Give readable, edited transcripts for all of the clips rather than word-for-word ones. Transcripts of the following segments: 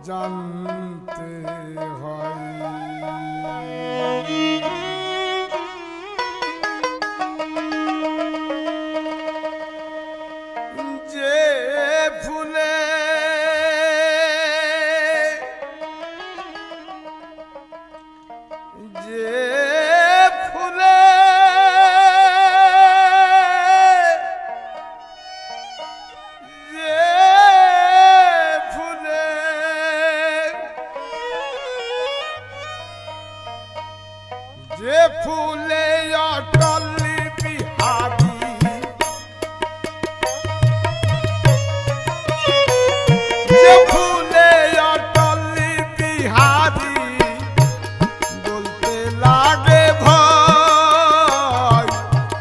জানতে হয়। যে ফুলে যে ফুলে যে ফুলে অটল বিহারি যে ফুলে অটল বিহারি বলতে লাগে ভয়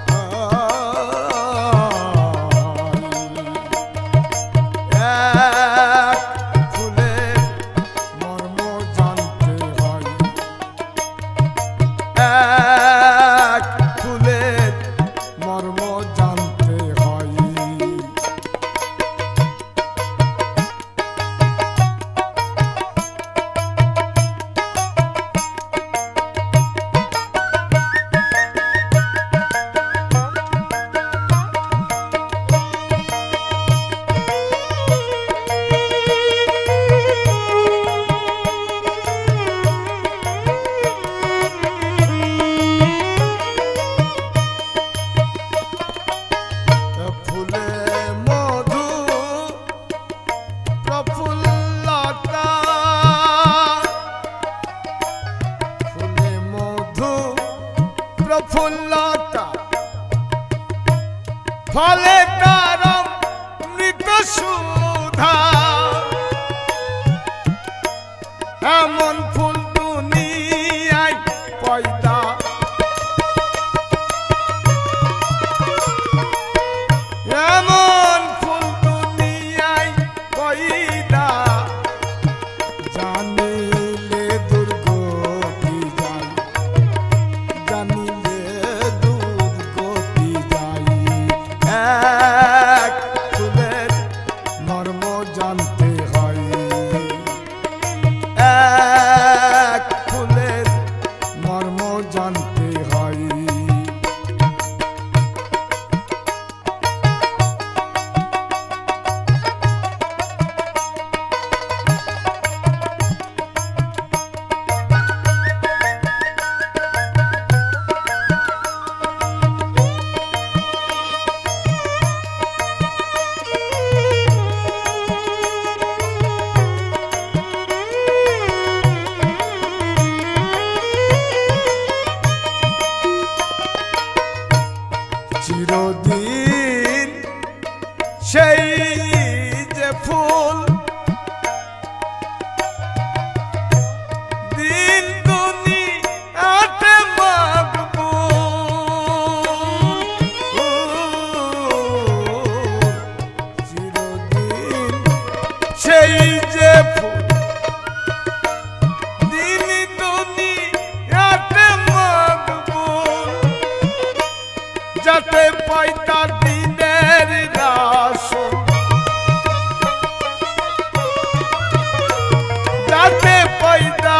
এক ফুলের মর্ম জানতে হয়। এক ফুলের মর্ম জানতে হয়। প্রফুল্লতা ফলে তার মৃত সুধা এমন ফুল দুনিয়ায় পয়দা এমন ফুল দুনিয়ায় পয়দা জানিলে দুর্গতি যায় জানিলে দুর্গতি যায়। এক ফুলের মর্ম জানতে হয়। এক ফুলের মর্ম জানতে হয়। চিরদিন সেই যে ফুল দিন দুনিয়াতে মকবুল। চিরদিন সেই যে ফুল দিন দুনিয়াতে মকবুল। যাতে পয়দা দিনের রাসূল যাতে পয়দা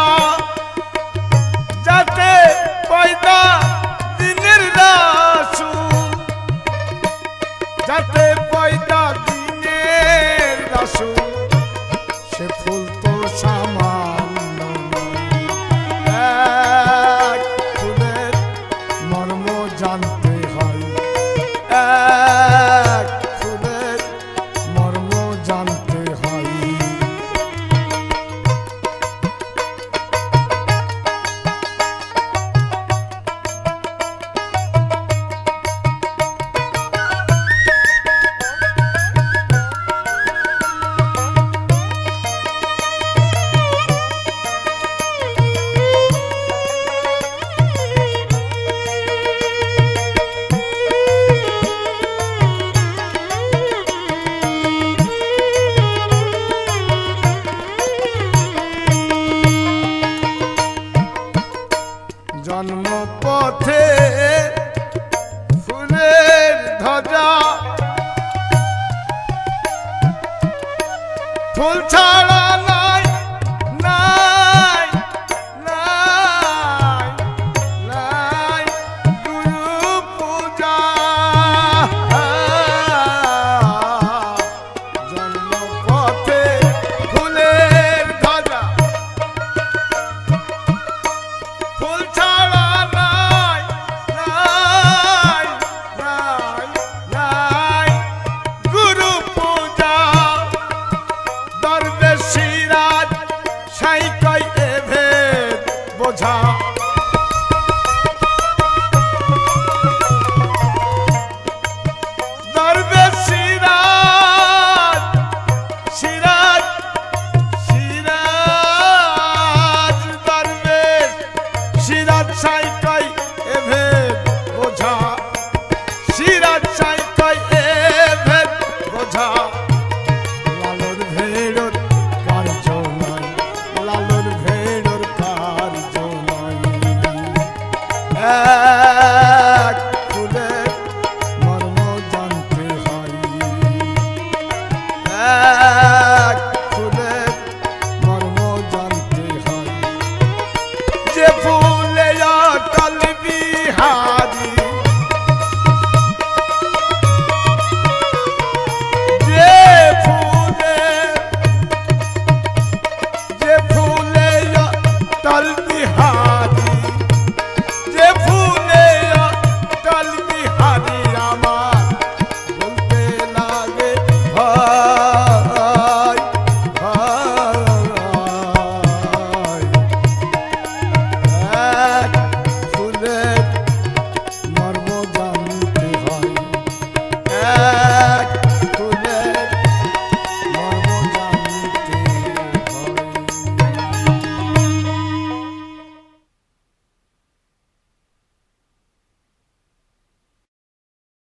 দিনের রাসূল যাতে পয়দা দিনের রাসূল সে ফুল তো সামান্য এক ফুলের মর্ম জানতে হয়। এক ফুলের মর্ম জানতে হয়। জন্মপথে ফুলের ধ্বজা ফুল ছাড়া